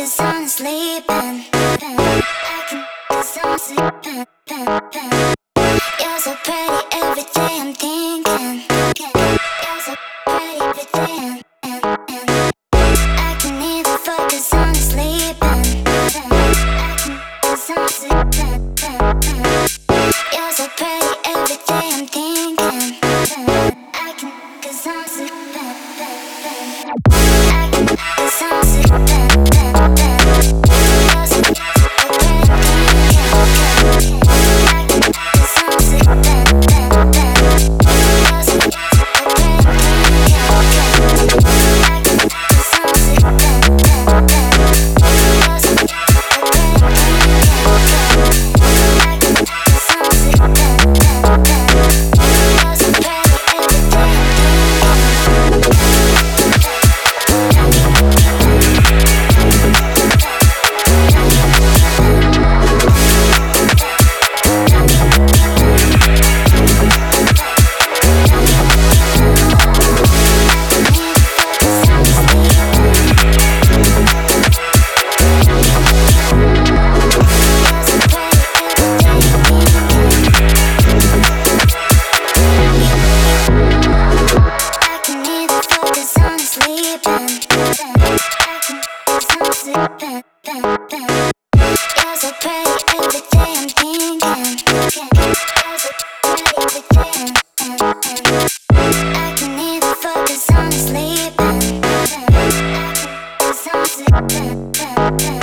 focus on sleeping. I can focus on sleeping. You're so pretty every day I'm thinking. You're so pretty every day. I can even focus on sleeping. I can focus on sleeping. You're so pretty every day I'm thinking. I can focus on sleeping. I can focus on sleeping. You're so pretty. You're so pretty every day I'm thinking. You're so pretty every day. I can even focus on sleeping. I can focus on sleeping.